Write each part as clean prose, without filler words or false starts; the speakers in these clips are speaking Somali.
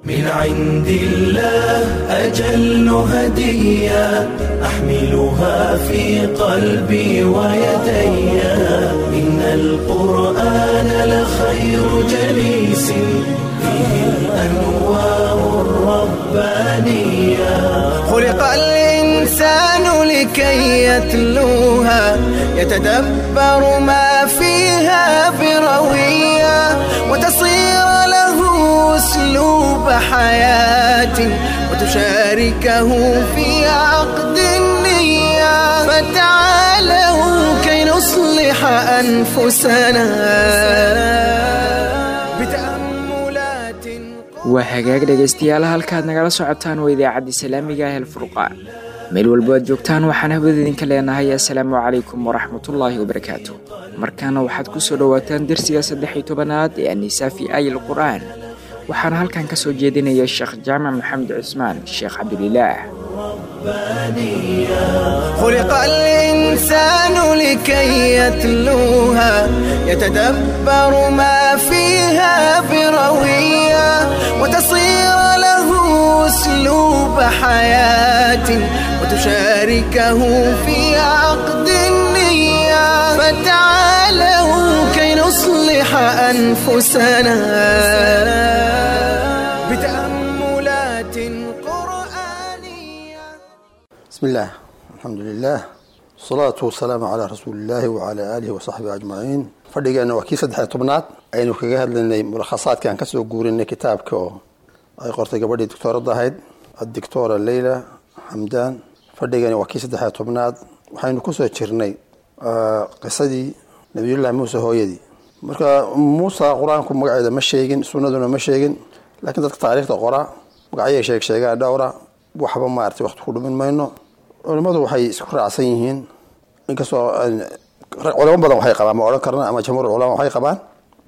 من عند الله أجل هدية أحملها في قلبي ويدي إن القرآن لخير جليس فيه الأنوار الربانية خلق الإنسان لكي يتلوها يتدبر ما فيها بروية وتصير له أسلوب حياة وتشاركه في عقد النية فتعالوا كي نصلح أنفسنا بتأملات. waa hagaag dhegaystayaal halkaad nagala socotaan waa idaacadda islaamiga ah Al-Furqaan. meel walba aad joogtaan waxaan habada idinka leenahay assalaamu calaykum waraxmatullaahi wabarakaatuh. markaana waxaad ku soo dhawaataan darsiga 13aad ee An-Nisaa fi Aayil Qur'aan. waxaan halkan ka soo jeedinayaa Sheekh Jaamac Maxamed Cusmaan Sheekh Cabdulilaah. خلق الإنسان لكي يتلوها يتدبر ما فيها بروية وتصير له أسلوب حياة وتشاركه في عقد النية فتعالوا كي نصلح أنفسنا بتأملات قرآنية. بسم الله الحمد لله والصلاة والسلام على رسول الله وعلى آله وصحبه أجمعين. فردقنا وكيس 13 aynu kaga hadlaynay mulakhasaadkan ka soo guurinay kitaabka oo ay qortay gabadhii doctorada ahayd الدكتورة ليلى حمدان. فردقنا وكيس 13 waxaynu ku soo jirnay qisadii nabiyullaahi Muuse hooyadii. marka Muuse quraanku magaceeda ma sheegin, sunnaduna ma sheegin, laakiin dadka taariikhda qora magacyada sheegaa dhowra waxba ma artay waqti ku dhumin mayno. culimadu waxay isku raacsan yihiin inkastoo culamo badan waxay qabaan ma oran karna ama jamhuur culamo waxay qabaan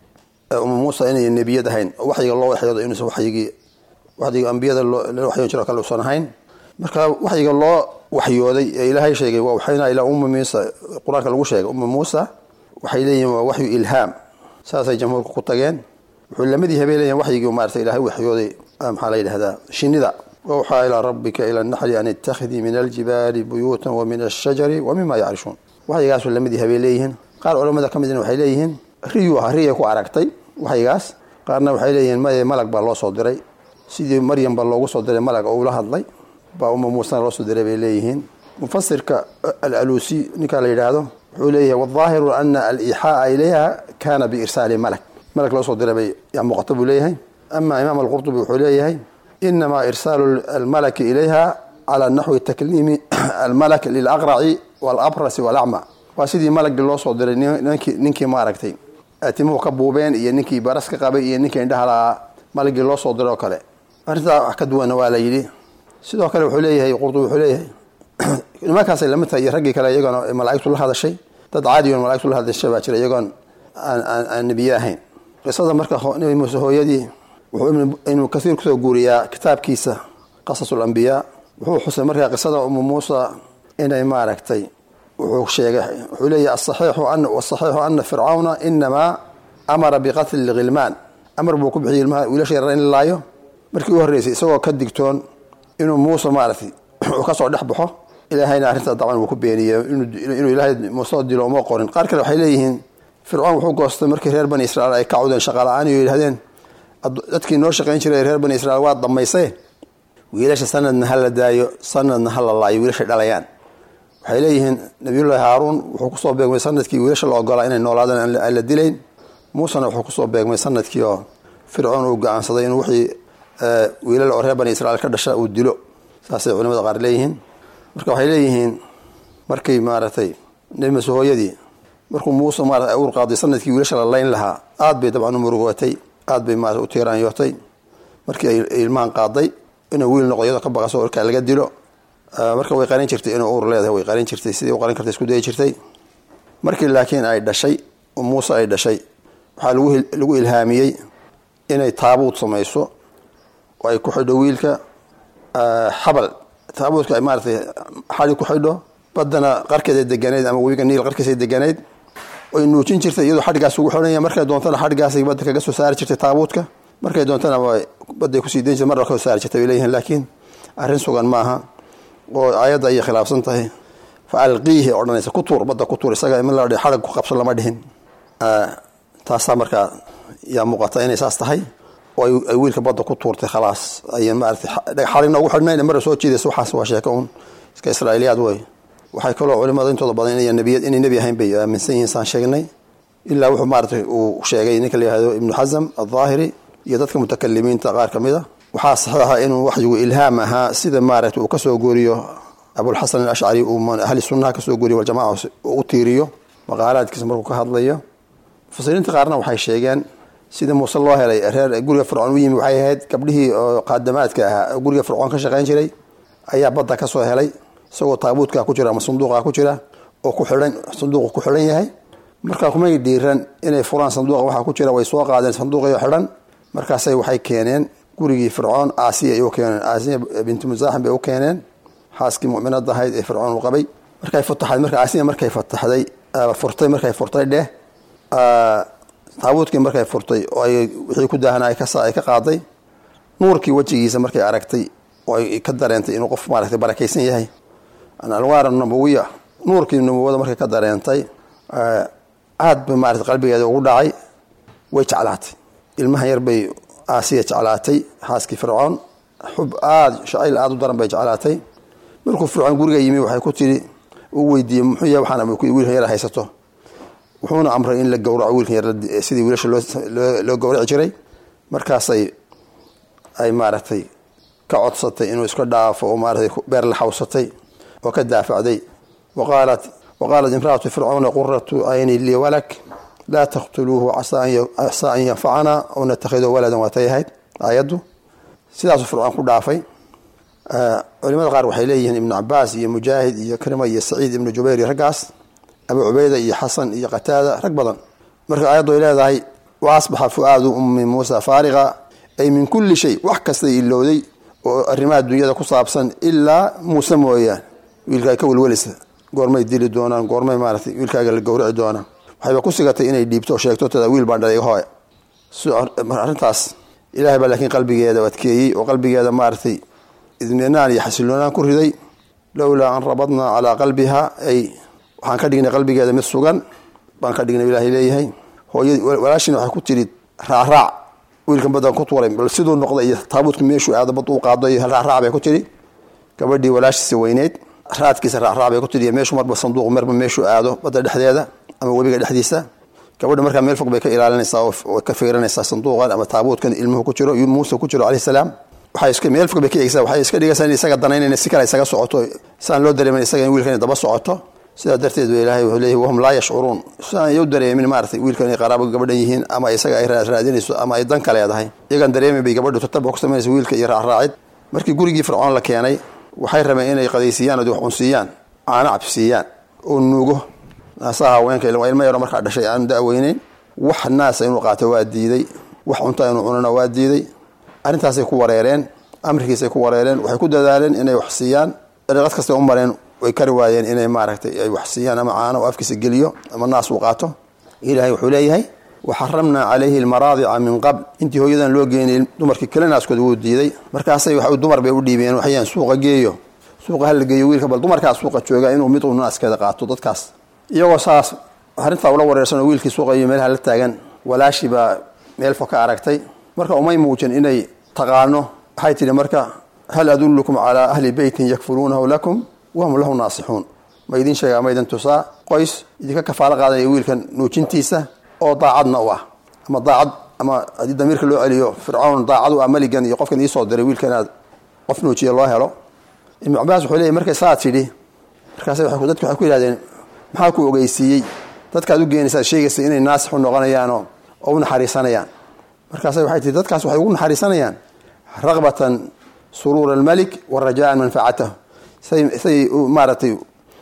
Muuse inay nabiyad ahayn waxyiga loo waxyoodo inuu waxyiga ambiyada loo waxyoon jiro kale uusan ahayn. marka waxyiga loo waxyooday ee Ilaahay sheegay waa waxayna ila Muuse quraanka lagu sheegay Muuse waxay leeyihiin waa waxyu ilhaam saasay jamhuurku ku tageen. wuxuu lamid yahay leeyahay waxyiga maartay Ilaahay waxyooday maxaa la yiraahdaa shinida ووحى إلى ربك إلى النحل أن اتخذي من الجبال بيوتا ومن الشجر ومما يعرشون. وحيقاس لمدي هبيليهن قال علماء كمدين وحيليهن ريوها عرقتي وحيقاس قالنا وحيليهن ملك بالله صدري سيدي مريم بالله صدري ملك أولها الله بأم موسى الله صدري بيليهن. مفسر الألوسي نكال يراده حوليه والظاهر أن الإيحاء إليها كان بإرسال ملك الله صدري بي يعني مقطب إليه. أما إمام القرطبي حوليه إنما إرسال الملك إليها على نحو تكليم الملك للأقرع والأبرص والأعمى. وسيدي ملك الله صدر ننكي ماركتين أتمه كبوبين ينكي برسك قبي ينكي عندها ملك الله صدر وكله. أرجع أكدوا نوال يدي سيدو كله حليه يقرطوا حليه ما كان سلمتها يرجع كلا يجون ملائكة الله هذا الشيء تدعادي ملائكة الله هذا الشيء باشر يجون النبيين. قصة مركه نبي موسى هو يدي وإنه كثير كتب جوريا كتاب كيسة قصص الأنبياء وهو حسن مرة قصة موسى إن إماركتي وهو شيء حلي والصحيح أن فرعون إنما أمر بقتل الغلمان أمر بكبح الماء ولا شيء رأين الله مركوه الرئيسي سوى كدكتون إنه موسى مارثي وكسر دحبحه إلى هاي نعرفها طبعا وكبينية إنه إلى هاي موسى دلوا ما قارن قال كده حليهن فرعون وحقه قصة مركز هربان إسرائيل كعودا شغالان يهدين dadkii noo shaqeyn jiray reer bani Israa'iil waa damaysay wiilasha sanadna hal daayo sanadna hal laayo wiilasha dhalayaan waxay leeyihiin nabiyullaahi Haaruun wuxuu ku soo beegmay sanadkii wiilasha loo ogolaa inay noolaadaan aan la dilayn. Muuse wuxuu ku soo beegmay sanadkii oo Fircoon uu gacansaday inuu wixii wiilal reer bani Israa'iil ka dhashay uu dilo saasay culimada qaar leeyihiin. marka waxay leeyihiin markii maaratay nabi Muuse hooyadii markuu Muuse maaratay uur qaaday sanadkii wiilasha la layn lahaa aad bay dabcan u murugootay aad bay ma u tiiraan yootay markii ay ilmaan qaaday inuu wiil noqdo ka baqaso oo laga dilo. marka way qarin jirtay inuu uur leedahay way qarin jirtay sidii u qarin kartay isku day jirtay. markii laakiin ay dhashay oo Muuse ay dhashay waxa lagu ilhaamiyay inay taabuut samayso oo ay ku xidho wiilka xabal taabuutka ay maartay xali ku xidho badana qarkeeda deganeed ama webiga Niil qarkiisa deganeed oo nuujin jirtay iyadoo xadgaas ugu xornaya markay doontana xadgaas ay badda kaga soo saari jirtay taabuutka markay doontana way baday ku sii deyn jirtay mar ka saar jirtay leeyahay laakiin arrin sugan maaha oo aayada ay khilaafsan tahay faalqihi ordanaysa ku tuur bada ku tuur isaga in la xarag ku qabsan lama dhihin taasa marka yaa muuqata inay saas tahay oo ay wiilka bada ku tuurtay khalaas ay maartay xarigna ugu xidhnayna mar soo jeedayso waxaas waa sheeko iska Israa'iiliyaad way waxay kaloo culimada intooda badan inay nabi ahayn bay aaminsan yihiin saan sheegnay ilaa wuxuu maartay uu sheegay ninka la yiraahdo ibn Hazm al-Zahiri iyo dadka mutakallimiinta qaar kamida waxa saxaha inuu waxyigu ilhaam ahaa sida maartay uu ka soo gooriyo Abu al-Hasan al-Ash'ari oo ahli sunnah ka soo gooriyo wal jamaa oo tiiriyo maqaalaadkiisa markuu ka hadlayo fasiriinta qaarna waxay sheegeen sida Muuse loo helay reer guriga Fircoon u yimi waxay ahayd gabdhihii qaadamaadka ahaa guriga Fircoon ka shaqeyn jiray ayaa badda ka soo helay isagoo taabuudka ku jira ama sanduuqa ku jira oo ku xiran sanduuq ku xiran yahay marka kuma diiran inay furaan sanduuqa waxa ku jira way soo qaadeen sanduuqyo xiran markaasay waxay keeneen gurigii Fircoon Aasiya iyo keeneen Aasiya bint Muzahim bay u keeneen xaaskii mu'minada ahayd ee Fircoon u qabay markay fataxday marka Aasiya markay fataxday markay furtay dheh taabuudkii markay furtay oo ay wixii ku daahanay ka qaaday nuurkii wajigiisa markay aragtay oo ay ka dareentay inuu qof maaragtay barakeysan yahay ana alwaar nabawiya nuurkii nabawada markay ka dareentay aad bay maaragtay qalbigeeda ugu dhacay way jeclaatay ilmaha yar bay Aasiya jeclaatay xaaskii Fircoon xub aad shayl aad u daran bay jeclaatay markuu Fircoon guriga yimi waxay ku tiri uu weydiiyay muxuu yahay waxaan ku wiil yar haysato wuxuuna amray in la gowraco wiilka yar sidii wiilasha loo gowraci jiray markaas ay maaragtay ka codsatay inuu iska dhaafo oo maaragtay beer la xawsatay oo ka daafacday وقالت امرأة فرعون قرة عين لي ولك لا تقتلوه عسى أن ينفعنا أو نتخذه ولدا وتيهد آياته سيداس فرعون ku dhaafay culimada qaar waxay leeyihiin ibn Abbas iyo Mujaahid iyo Karima iyo Saciid ibn Jubayr ragaas Abu Ubayda iyo Hasan iyo Qatada rag badan marka aayadu ay leedahay waasbaha fuaadu ummi Musa faariga ay min kulli shay wax kasta ilowday oo arrimaha dunyada ku saabsan ilaa Musa mooyaan wiilka ka walwalisa goormay dili doonaan goormay maartay wiilkaaga la gowraci doonaan waxay ku sigatay inay dhiibto sheegto tada wiil baan dhalay hooy arintaas ilaahay baa laakiin qalbigeeda wadkeeyay oo qalbigeeda maartay idminaan iyo xasiloonaan ku riday lawla an rabadna ala qalbiha ay waxaan ka dhignay qalbigeeda mid sugan baan ka dhignay ilaahay leeyahay hooyadii walaashina waxay ku tiri raac wiilkan badan ku tuuray bal sidoo noqday iyo taabuudka meeshu aad bad u qaaday raac bay ku tiri gabadhii walaashiisa weyneed raadkiisa raac bay ku tiri meeshu marba sanduuq marba meeshu aado bada dhexdeeda ama wabiga dhexdiisa gabadha marka meel fog bay ka ilaalinaysaa oo ka fiirinaysaa sanduuqan ama taabuudkan ilmuhu ku jiro Muuse ku jiro alayhi salaam waxay iska meel fog bay ka eegaysaa waxay iska dhigaysaa in isaga danaynayna si kale isaga socoto saan loo dareemin isaga in wiilkan daba socoto sida darteed Ilaahay wuxuu leeyahay wahum la yash'urun saan yoo dareemin maartay wiilkan ay qaraabo gabadhan yihiin ama isaga ay raadinayso ama ay dan kale leedahay iyagan dareemin bay gabadhu tatabbo ku sameeyay wiilka iyo raacid markii gurigii Fircoon la keenay waxay rabeen inay qadaysiyaan oo wax unsiyaan aana cabsiyaan oo nuugo naasaha haweenka ilmo yar marka dhashay aan daaweynayn wax naas inuu qaato waa diiday wax cunto inuu cunana waa diiday arintaas ay ku wareereen amrigiisa ay ku wareereen waxay ku dadaaleen inay wax siiyaan dariiqad kasta u mareen way kari waayeen inay maaragtay ay wax siiyaan ama caano afkiisa geliyo ama naas uu qaato ilaahay wuxuu leeyahay وحرمنا عليه المراضع من قبل انت هويدان loo geenay dumarkii kale naaskooda uu diiday markaasay waxa dumar bay u dhiibeen waxayaan suuqa geeyo suuqa hal geeyo wiilka bal dumarkaas suuqa jooga inuu mid uu naaskeeda qaato dadkaas iyagoo saas arinta wala wareersan wiilkii suuqa iyo meel hal taagan walaashi ba meel fog ka aragtay marka umay muujin inay taqaano waxay tiri marka hal adullukum ala ahli baytin yakfulunahu lakum wa hum lahu naasihun ma idin sheega ma idin tusaa qoys idinka kafaala qaaday wiilkan nuujintiisa oo daacadna waa ama daacad ama hadii damirka loo celiyo Fircoon daacad oo amaligan iyo qofkan ii soo diray wiilkan qof nuujiye loo helo Ibn Abbas wuxuu leeyahay markay saad fidhi markaas dadku waxay ku yiraahdeen maxaa ku ogeysiyay dadka aad u geenaysaa sheegaysa inay naasix u noqonayaan oo u naxariisanayaan markaas waxay tii dadkaas waxay ugu naxariisanayaan raqbatan surur al-malik wa rajaan manfa'atahu say maartay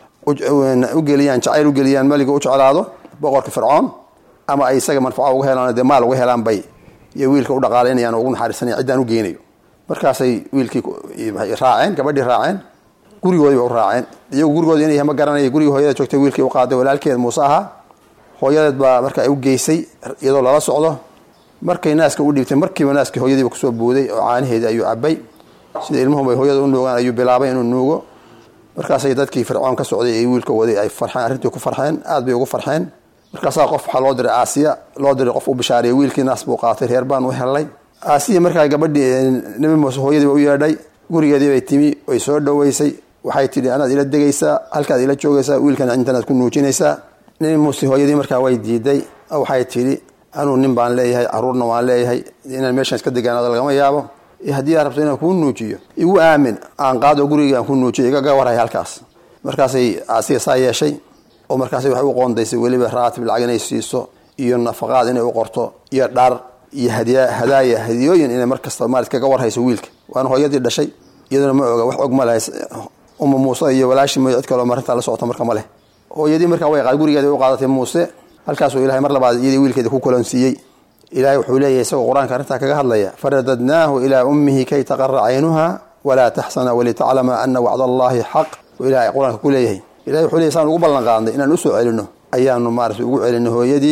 u geliyaan jacayl u geliyaan maliga u jeclaado boqorka Fircoon ama ay isaga manfaco uga helaan de maal uga helaan bay iyo wiilka u dhaqaaleynayaan ugu naxariisanayaan cidaan u geenayo markaas ay wiilkii raaceen gabadhii raaceen gurigoodii u raaceen iyagu gurigooda inay ma garanayay guriga hooyada joogtay wiilkii u qaaday walaalkeed Muuse aha hooyadeed baa marka ay u geysay iyadoo lala socdo markay naaska u dhiibtay markiiba naaskii hooyadiiba kusoo buuday oo caanaheedii ayuu cabay sida ilmuhu bay hooyada u nuugaan ayuu bilaabay inuu nuugo markaasay dadkii fircoon ka socday ee wiilka waday ay farxeen arrintii ku farxeen aad bay ugu farxeen markaasaa qof waxaa loo diray aasiya loo diray qof u bishaariyay wiilkii naas buu qaatay reer baan u helay aasiya markaa gabadhii nabi muuse hooyadiiba u yeedhay gurigeedii bay timi way soo dhoweysay waxay tidhi anaad ila degaysaa halkaad ila joogaysaa wiilkana intanaad ku nuujinaysaa nabi muuse hooyadii markaa way diiday waxay tidhi anuu nin baan leeyahay caruurna waan leeyahay inaan meeshaan iska degaanado lagama yaabo haddii aad rabto inaan kuu nuujiyo igu aamin aan qaado gurigii aan ku nuujiyo igaga warhay halkaas markaasay aasiya saa yeeshay oo markaasay waxay u qoondaysay weliba raatib lacag inay siiso iyo nafaqaad inay u qorto iyo dhar iyo hadaaya hadiyooyin inay markasta maalit kaga warhayso wiilka waana hooyadii dhashay iyaduna ma oga wax og ma lahay umma muuse iyo walaashii mooy cid kaloo marintaa la socota marka ma leh hooyadii markaa way gurigeeda u qaadatay muuse halkaasuu ilahay mar labaad iyadii wiilkeeda ku kulansiiyey ilaahay wuxuu leeyahay isagoo qur-aanka arrintaa kaga hadlaya faradadnaahu ilaa ummihi kay taqara caynuha walaa taxsana walitaclama ana wacd allahi xaq ilahay qur-aanka ku leeyahay ilahay wuxuu leeyahy saan ugu ballan qaadnay inaan usoo celino ayaanu maarata ugu celino hooyadii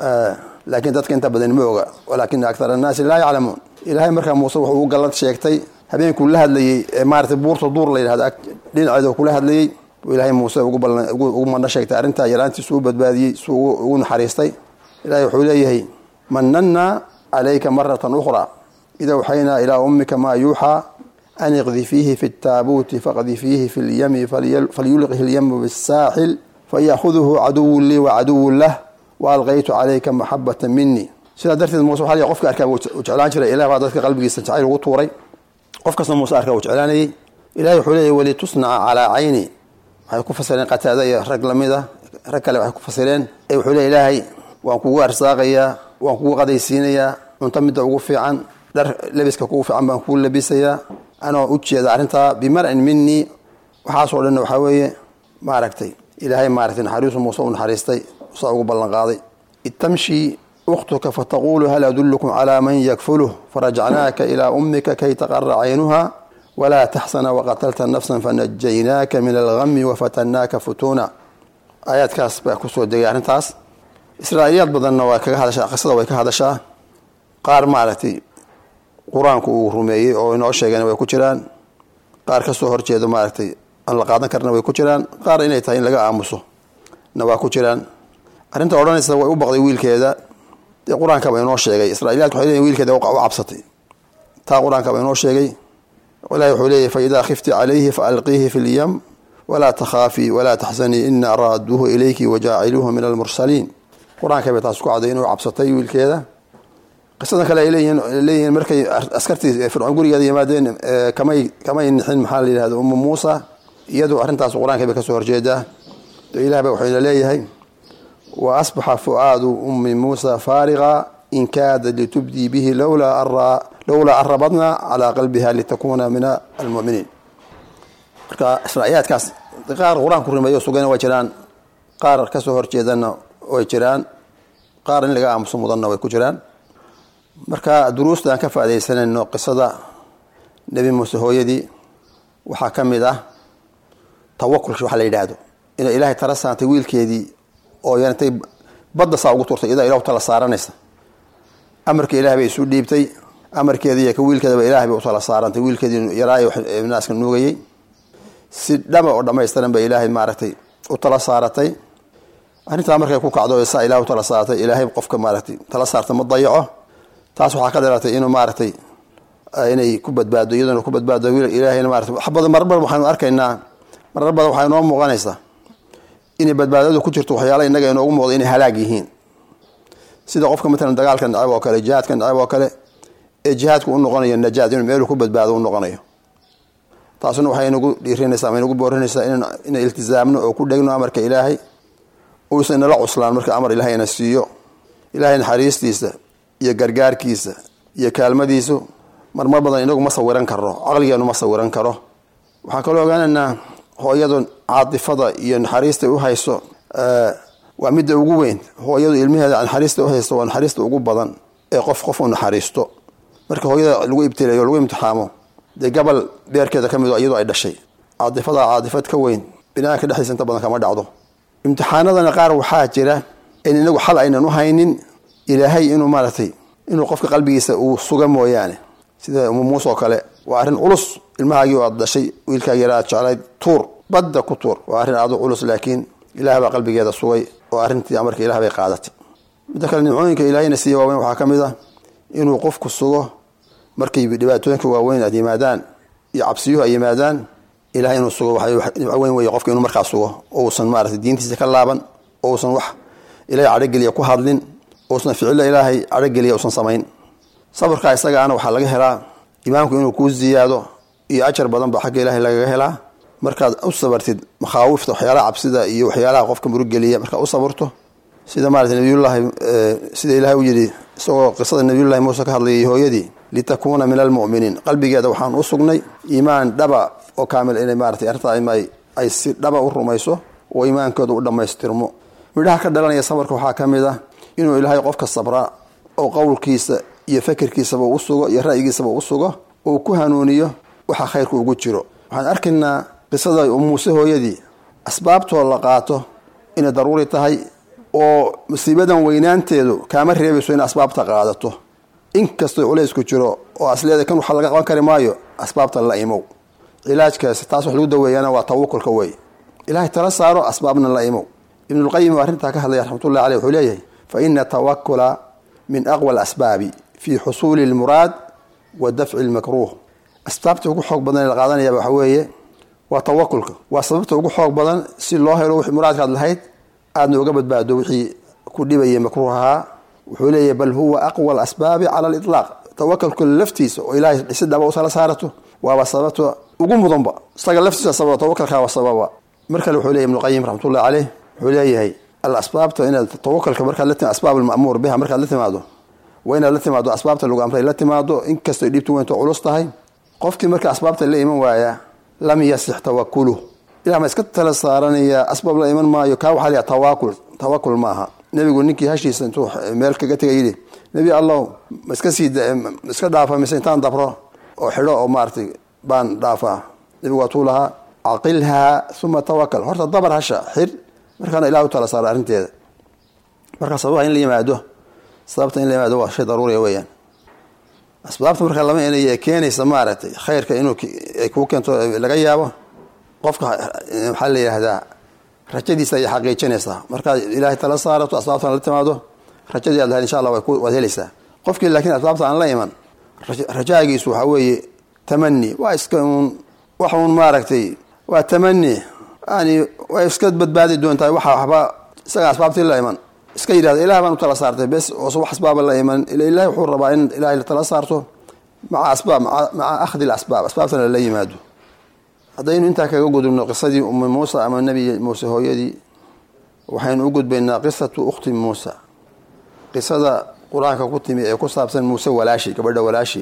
laakiin dadka inta badan ma oga walaakina akthar annaasi laa yaclamuun ilahay markaa muuse wuxuu u gallad sheegtay habeenkuu la hadlayey ee maarata buurta duur la yidhahda dhinaceeda kula hadlayey ilaahay muuse ugu mandho sheegtay arrintaa yaraantiisu u badbaadiyey suu ugu naxariistay ilahay wuxuu leeyahay manannaa calayka maratan ukhraa ida waxaynaa ilaa ummika maa yuuxaa an iqdifiihi fi ttaabuuti faqdifiihi fi lyami falyulqihi lyamu bisaaxil fayaakhuduhu caduwun lii wacaduwun lah waalqaytu calayka maxabata minii sidaa darteed muuse waxa l qofka arkaa uu jeclaan jiray ilah baa dadka qalbigiisa jacayl ugu tuuray qof kasta muuse arkaa uu jeclaanayey ilahay wuxuu leeyahy walitusnaca calaa cayni waxay ku fasireen qataada iyo rag lamida rag kale waxay ku fasireen wuxuu leeyahy ilaahay waan kugu arsaaqayaa waan kugu qadaysiinayaa cunto midda ugu fiican dhar lebiska kugu fiican baan kugu labisayaa anoo u jeeda arrintaa bimar'in minii waxaasoo dhanna waxaa weeye maaragtay ilaahay maaragtay naxariisu muuse u naxariistay saa ugu ballan qaaday idtamshi ukhtuka fataquulu hal adullukum calaa man yakfuluh farajacnaaka ilaa ummika kay taqara caynuha walaa taxsana waqatalta nafsan fanajaynaaka min algami wafatannaaka futuuna aayaadkaas baa kusoo degay arrintaas israa'iiliyaad badanna waa kaga hadashaa qisada way ka hadashaa qaar maaragtay qur-aanku uu rumeeyey oo inoo sheegana way ku jiraan qaar kasoo horjeedo maaragtay aan la qaadan karna way ku jiraan qaar inay tahay in laga aamuso na waa ku jiraan arrinta odhanaysa way u baqday wiilkeeda dee qur-aankaba inoo sheegay israa'iiliyaadku waxay leeyihin wiilkeeda u cabsatay taa qur-aankaba inoo sheegay ilahi wuxuu leeyahy faidaa khifti calayhi faalqiihi fi lyam walaa takhaafii walaa taxzanii ina raaduuhu ilayki wajaaciluuhu min almursaliin qur-aanka bay taas ku caday inuu cabsatay wiilkeeda qisadan kale ay leeyihiin markay askartii fircoon gurigeeda yimaadeen kamay nixin maxaa la yidhahda ummu muusa iyadu arrintaas qur-aanka bay kasoo horjeedaa ilah ba wuxuu ina leeyahay wa asbaxa fu'aadu ummi muusa faariqa in kaadad litubdii bihi lowlaa an rabadna calaa qalbiha litakuuna min almu'miniin marka israa'iyaadkaas qaar qur-aanku rumeeyo sugayna way jiraan qaar kasoo horjeedana way jiraan qaar in laga aamuso mudanna way ku jiraan marka duruusta aan ka faaidaysanayno qisada nebi muuse hooyadii waxaa ka mid ah tawakulka waxa la yidhaahdo inay ilaahay tala saartay wiilkeedii oo yantay badda saa ugu turtay idaa ilahu tala saaranaysa amarka ilahay bay isu dhiibtay amarkeedii iyo ka wiilkeedaba ilahay bay u tala saarantay wiilkeedii yaraayo naaska nuugayey si dhama oo dhammaystiran bay ilaahay maaragtay u tala saaratay arrintaa markay ku kacdo saa ilahay u tala saaratay ilaahay qofka maaragtay tala saarta ma dayaco taas waxaa ka dhalatay inuu maaragtay inay ku badbaado iyaduna ku badbaado ilaahayna maaragtay wax badan marar badan waxaanu arkaynaa marar badan waxaa inoo muuqanaysaa inay badbaadadu ku jirto waxyaala innaga inoogu muuqdo inay halaag yihiin sida qofka matalan dagaalka nacab oo kale jihaadka nacab oo kale ee jihaadku u noqonayo najaad inuu meelu ku badbaado u noqonayo taasuna waxay inagu dhiirinaysaa ama inagu boorinaysaa inay iltizaamno oo ku dhegno amarka ilaahay uusan inala cuslaan marka amar ilaahay ina siiyo ilaahay naxariistiisa iyo gargaarkiisa iyo kaalmadiisu marmar badan inagu ma sawiran karo caqligeenu ma sawiran karo waxaan kaloo ogaanaynaa hooyadu caatifada iyo naxariista u hayso waa midda ugu weyn hooyadu ilmaheeda naxariista u haysto waa naxariista ugu badan ee qof u naxariisto marka hooyada lagu ibtileeyo lagu imtixaamo dee gabal beerkeeda ka mid oo iyadoo ay dhashay caatifada caatifad ka weyn binaanka dhexdiisa inta badan kama dhacdo imtixaanadana qaar waxaa jira in inagu xal aynan u haynin ilaahay inuu maaragtay inuu qofka qalbigiisa uu suga mooyaane sida muuse oo kale waa arrin culus ilmahaagii oo aad dhashay wiilkaagii yaraa aad jeclayd tuur badda ku tuur waa arrin aad u culus laakiin ilaah baa qalbigeeda sugay oo arrintii amarka ilaah bay qaadatay midda kale nimcooyinka ilaahayna siiya waaweyn waxaa ka mid ah inuu qofku sugo markay dhibaatooyinka waaweyn aad yimaadaan iyo cabsiyuhu ay yimaadaan ilahay inuu sugo nimco weyn weeye qofka inuu markaa sugo oo uusan maaragtay diintiisa ka laaban oo uusan wax ilaahay cadhogeliya ku hadlin uusan ficilo ilaahay cadhogeliya uusan samayn sabarkaa isagaana waxaa laga helaa iimaanku inuu kuu ziyaado iyo ajar badan ba xagga ilaahay lagaga helaa markaad u sabartid makhaawifta waxyaalaha cabsida iyo waxyaalaha qofka murugeliya markaad u sabarto sida maaragtay nabiyullaahi sida ilaahay u yidhi isagoo qisada nabiyullaahi muuse ka hadlayay hooyadii litakuuna min almu'miniin qalbigeeda waxaan u sugnay iimaan dhaba oo kaamil inay maaragtay arrintaa ay si dhaba u rumayso oo iimaankooda u dhammaystirmo midhaha ka dhalanaya sabarka waxaa ka mid ah inuu ilaahay qofka sabraa oo qowlkiisa iyo fikirkiisaba u sugo iyo ra'yigiisaba u sugo oo ku hanuuniyo waxa khayrku ugu jiro waxaan arkaynaa qisada muuse hooyadii asbaabtoo la qaato inay daruuri tahay oo musiibadan weynaanteedu kaama reebayso in asbaabta qaadato inkastoo culaysku jiro oo asleeda kan waxa laga qaban kari maayo asbaabta la imow cilaajkaasi taas wax lagu daweeyana waa tawakulka wey ilaahay tala saaro asbaabna la imow ibnulqayim arrintaa ka hadlaya raxmatullahi caleyh wuxuu leeyahay fa ina tawakula min aqwa alasbaabi fii xusuuli almuraad wa dafci almakruuh asbaabta ugu xoog badan ee la qaadanaya waxa weeye waa tawakulka waa sababta ugu xoog badan si loo helo wixii muraadkaad lahayd aadna uga badbaado wixii ku dhibayay makruuh ahaa wuxuu leeyahay bal huwa aqwa alasbaabi cala aliطlaaq tawakulka laftiisa oo ilaahay si dhaba u tala saarato waaba sababta ugu mudanba isaga laftiisa sababa tawakulka waa sababa marka wuxuu leeyahay ibnulqayim raxmatullahi caleyh wuxuu leeyahay alasbaabta inaad tawakulka markaad la timaado asbaab alma'muur biha markaad la timaado waa inaad la timaado asbaabta lagu amray la timaado inkastoo dhibtu weynto culus tahay qofkii marka asbaabta la iman waaya lam yasix tawakuluh ilaah ma iska tala saaranaya asbaab la iman maayo kaa waxaa leeyahay tawakul maaha nebigu ninkii hashiisa intuu meel kaga tegay yidhi nebi allow ma iska dhaafa mise intaan dabro oo xidho oo maaragtay baan dhaafaa nebigu waa tuu lahaa caqilhaa uma tawakal horta dabar hasha xir markaana ilah u tala saara arrinteeda marka sababta in la yimaado waa shay daruuriya weeyaan asbaabta marka lama inay keenaysa maaragtay khayrka inuu ay kuu keento laga yaabo qofka waxaa la yidhaahdaa rajadiisa ay xaqiijinaysaa markaad ilaahay tala saarato asbaabtan la timaado rajadii aad lahayd insha allah waad helaysaa qofkii laakiin asbaabta aan la iman rajaagiisu waxaa weeye tamani waa iska wax uun maaragtay waa tamani yani way iska badbaadi doontahay waxba isaga asbaabtii la iman iska yidhahda ilaah baan u tala saartay bes oosa wax asbaaba la iman ilahay wuxuu rabaa in ilaahay la tala saarto maca akhdi alasbaab asbaabtana la yimaado haddaynu intaa kaga gudubno qisadii ummi muusa ama nebi muuse hooyadii waxaynu u gudbaynaa qisatu ukhti muusa qisada qur-aanka ku timi ee ku saabsan muuse walaashi gabadha walaashi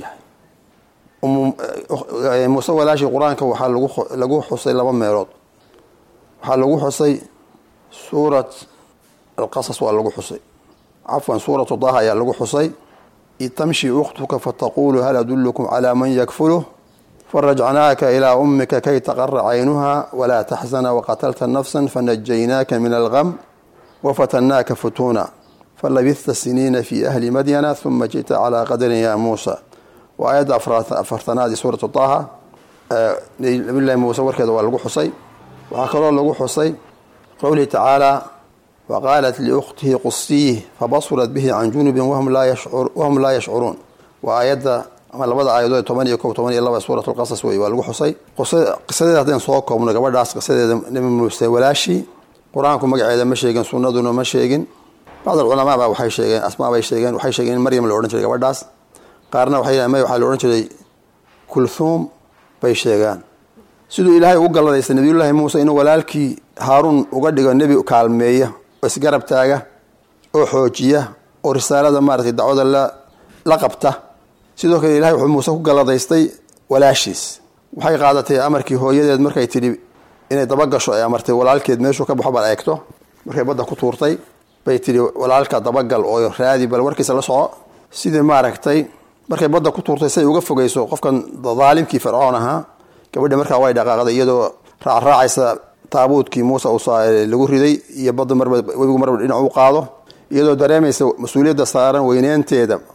muuse walaashi qur-aanka waxaa lagu xusay laba meelood waxaa lagu xusay suurat alqasas waa lagu xusay cafwan suuratu daha ayaa lagu xusay id tamshi ukhtuka fataqulu hal adullukum calaa man yakfuluh farajcnaaka ilaa ummika kay taqara caynuha walaa taxzana waqatalta nafsan fanajaynaaka min algam wafatannaaka futuuna falabista siniina fi ahli madyana uma ji'ta calaa qadarin ya muusa waa aayadda afartanaad suuratu daha nabilahi muuse warkeeda waa lagu xusay waxaa kaloo lagu xusay qowlihi tacaala waqaalat liukhtihi qusiih fabasurat bihi can junubin wahum laa yashcuruun waa aayadda ama labada aayadood 11 12 suurat alqasas wey waa lagu xusay qisadeeda haddaan soo koobno gabadhaas qisadeeda nebi muuse walaashi qur-aanku magaceeda ma sheegin sunnaduna ma sheegin bacd alculamaa baa waxay sheegeen asmaa bay sheegeen waxay sheegeen in maryam la odhan jiray gabadhaas qaarna waxay yidhahdeen waxaa la odhan jiray kulhuum bay sheegaan siduu ilaahay ugu galladaystay nebiyullaahi muuse inuu walaalkii haaruun uga dhigo nebi kaalmeeya oo isgarab taaga oo xoojiya oo risaalada maaragtay dacwada la qabta sidoo kale ilahay wuxuu muuse ku galladaystay walaashiis waxay qaadatay amarkii hooyadeed markay tidhi inay dabagasho ay amartay walaalkeed meeshuu ka baxo bal eegto markay badda ku tuurtay bay tidhi walaalka dabagal oo raadi bal warkiisa la soco sidii maaragtay markay badda ku tuurtay say uga fogeyso qofkan daalimkii fircoon ahaa gabadha markaa way dhaqaaqday iyadoo raacraacaysa taabuudkii muuse lagu riday iyo badda webigu marba dhinac u qaado iyadoo dareemaysa mas-uuliyadda saaran weyneynteeda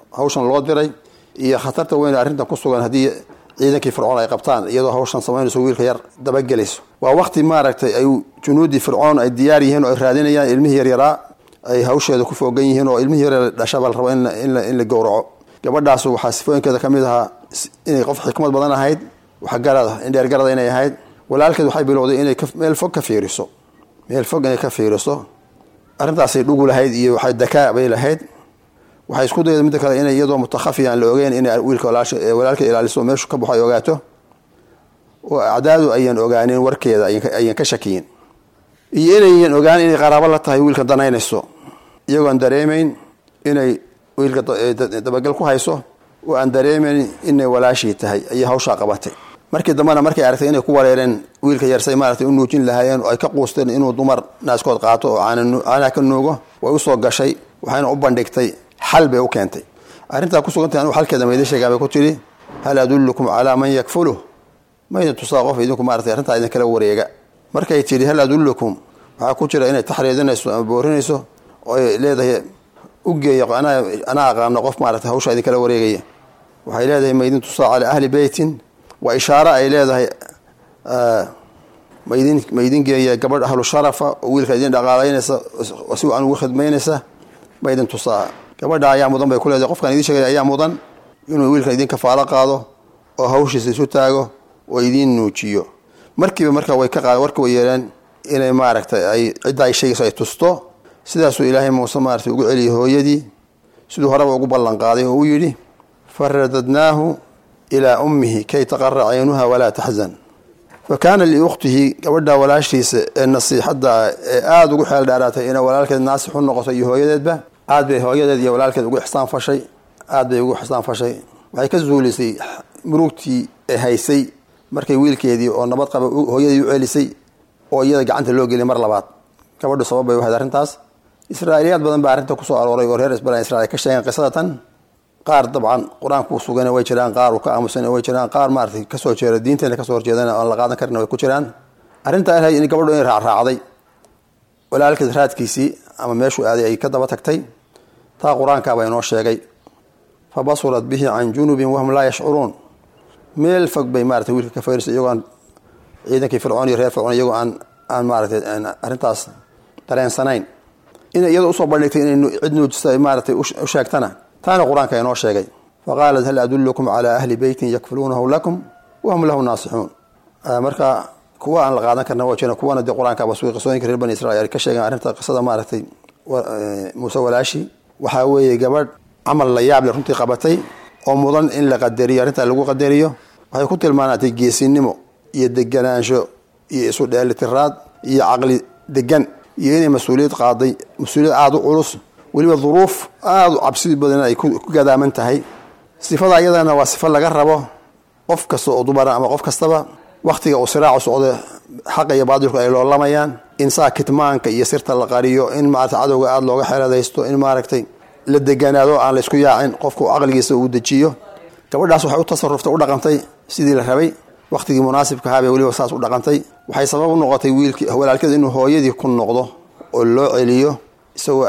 hawshan loo diray iyo khatarta weyn arrintan ku sugan haddii ciidankii fircoon ay qabtaan iyadoo hawshan samaynayso wiilka yar dabagelayso waa waqti maaragtay ay junuudii fircoon ay diyaar yihiin oo ay raadinayaan ilmihii yaryaraa ay hawsheeda ku foogan yihiin oo ilmihii yar dhashaba la rabo in la gowraco gabadhaas waxaa sifooyinkeeda ka mid ahaa inay qof xikmad badan ahayd waxgarada indheer garada inay ahayd walaalkeed waxay bilowday inay meel fog inay ka fiiriso arrintaasay dhugu lahayd iyo waxay dakaa bay lahayd waxay isku dayday midda kale inay iyadoo mutakhafi aan la ogeyn inay wiilka walaalka ilaaliso meeshu ka baxo ay ogaato oo acdaadu ayaan ogaanin warkeeda ayaan ka shakiyin iyo inayan ogaan inay qaraabo la tahay wiilka danaynayso iyagoon dareemayn inay wiilka dabagal ku hayso oo aan dareemayn inay walaashii tahay ayay hawshaa qabatay markii dambana markay aragtay inay ku wareereen wiilka yarsay maaragtay u nuujin lahaayeen oo ay ka quusteen inuu dumar naaskood qaato oo caanaha ka nuugo way u soo gashay waxayna u bandhigtay xal bay u keentay arrintaa ku sugantahay anuu xalkeeda maydin sheegaa bay ku tidhi hal adullukum calaa man yakfuluh maydin tusaa qof idinku maaragtay arrintaa idinkala wareega markay tidhi hal adullukum waxaa ku jira inay taxriidinayso ama boorinayso oo ay leedahay u geeya anaa aqaano qof maaragtay hawshaa idinkala wareegaya waxay leedahay maydin tusaa calaa ahli beytin waa ishaaro ay leedahay maydin geeya gabadh ahlu sharafa oo wiilka idin dhaqaalaynaysa si wacan ugu khidmaynaysa maydin tusaa gabadha ayaa mudan bay ku leedahay qofkan idin sheegay ayaa mudan inuu wiilkan idin kafaalo qaado oo hawshiisa isu taago oo idin nuujiyo markiiba markaa way ka qaad warka way yeeleen inay maaragtay ay cidda ay sheegayso ay tusto sidaasuu ilaahay muuse maaragtay ugu celiyay hooyadii siduu horeba ugu ballan qaaday oo uu yidhi faradadnaahu ilaa ummihi kay taqara caynuha walaa taxzan fa kaana liukhtihi gabadha walaashiisa ee nasiixadda ee aada ugu xeel dheeraatay inay walaalkeed naasix u noqoto iyo hooyadeedba aad bay hooyadeed iyo walaalkeed ugu ixsaan fashay waxay ka zuulisay murugtii ee haysay markay wiilkeedii oo nabad qaba hooyadii u celisay oo iyada gacanta loo geliyay mar labaad gabadhu sabab bay u hayd arrintaas israa'iiliyaad badan baa arrinta kusoo arooray oo reer bani israa'iil ka sheegeen qisada tan qaar dabcan qur-aanku u sugana way jiraan qaar uu ka aamusana way jiraan qaar maaragtay kasoo jeeda diinteena kasoo horjeedana oon la qaadan karina way ku jiraan arrintaa ilahay in gabadhu inay raacraacday walaalkeed raadkiisii ama meeshuu aaday ay ka daba tagtay taa qur-aankaabaa inoo sheegay fa basurat bihi can junubin wahum laa yashcuruun meel fog bay maaragtay wiilka ka fayrisay iyagoo aan ciidankii fircoon iyo reer fircoon iyagoo aan maaragtay arrintaas dareensanayn inay iyadoo usoo bandhigtay inay cid nuujisa maaragtay u sheegtana taana qur-aanka inoo sheegay faqaalat hal adullukum calaa ahli beytin yakfuluunahu lakum wahum lahu naasixuun marka kuwa aan la qaadan karna waa jiraan kuwana dee qur-aankaaba sugi qisooyinka reer bani israiil ay ka sheegeen arrinta qisada maaragtay muuse walaashi waxaa weeye gabadh camal la yaable runtii qabatay oo mudan in la qadariyo arrintaa lagu qadariyo waxay ku tilmaanaatay geesinimo iyo deganaansho iyo isu dheelitiraad iyo caqli degan iyo inay mas-uuliyad qaaday mas-uuliyad aada u culus weliba duruuf aada u cabsi badan ay ku gadaaman tahay sifada iyadana waa sifo laga rabo qof kasta oo dumara ama qof kastaba wakhtiga uu siraacu socdo xaqa iyo baadilku ay loolamayaan in saa kitmaanka iyo sirta la qariyo in maaragtay cadowga aada looga xeeladaysto in maaragtay la deganaado aan la isku yaacin qofku caqligiisa uu dejiyo gabadhaas waxay u tasaruftay u dhaqantay sidii la rabay wakhtigii munaasibka ahaa bay weliba saas u dhaqantay waxay sabab u noqotay wiilkii walaalkeed inuu hooyadii ku noqdo oo loo celiyo isagoo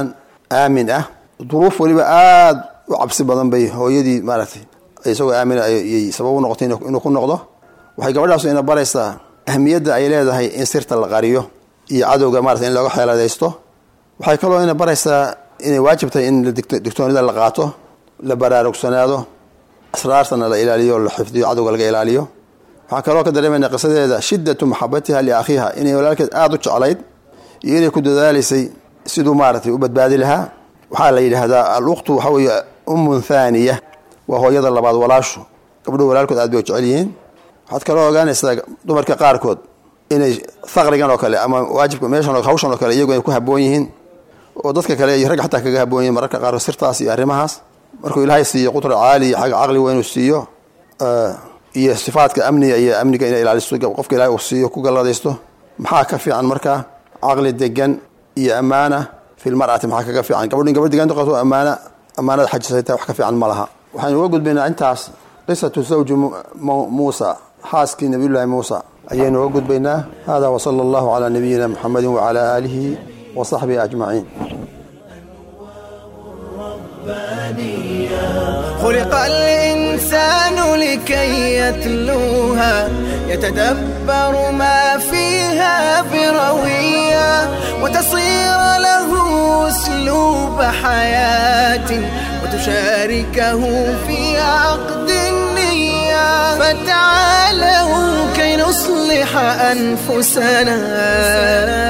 aamin ah duruuf weliba aada u cabsi badan bay hooyadii maaragtay isagoo aamin ayay sabab u noqotay inuu ku noqdo waxay gabadhaas ina baraysaa ahmiyadda ay leedahay in sirta la qariyo iyo cadowga maaragtay in looga xeeladaysto waxay kaloo ina baraysaa inay waajib tahay in digtoonida la qaato la baraarugsanaado asraartana la ilaaliyo la xifdiyo cadowga laga ilaaliyo waxaan kaloo ka dareemayna qisadeeda shiddatu maxabatiha liakhiiha inay walaalkeed aada u jeclayd iyo inay ku dadaalaysay siduu maaragtay u badbaadi lahaa waxaa la yidhaahdaa al-ukhtu waxaa weeye ummun thaaniya waa hooyada labaad walaashu gabdhuhu walaalkood aad bay u jecel yihiin waxaad kaloo ogaanaysaa dumarka qaarkood inay faqrigan oo kale ama waajibka meeshan hawshan oo kale iyagu ay ku habboon yihiin oo dadka kale iyo ragga xataa kaga habboon yihiin mararka qaarkood sirtaas iyo arrimahaas markuu ilaahay siiyo qudra caali iyo xagga caqli weyn uu siiyo iyo sifaadka amniga iyo amniga inay ilaaliso qofka ilaahay uu siiyo ku galladaysto maxaa ka fiican markaa caqli degan iyo ammaana fil mar'ati maxaa kaga fiican gabadh degan qato ammaanada xajisayta wax ka fiican ma laha waxaynu uga gudbaynaa intaas qisatu zawji muusa xaaskii nabiyullaahi muusa ayaynu uga gudbaynaa hada wasala allahu calaa nabiyina muxamedin wacalaa aalihi wa saxbihi ajmaciin خلق الإنسان لكي يتلوها يتدبر ما فيها بروية وتصير له أسلوب حياة وتشاركه في عقد النية. فتعالوا كي نصلح أنفسنا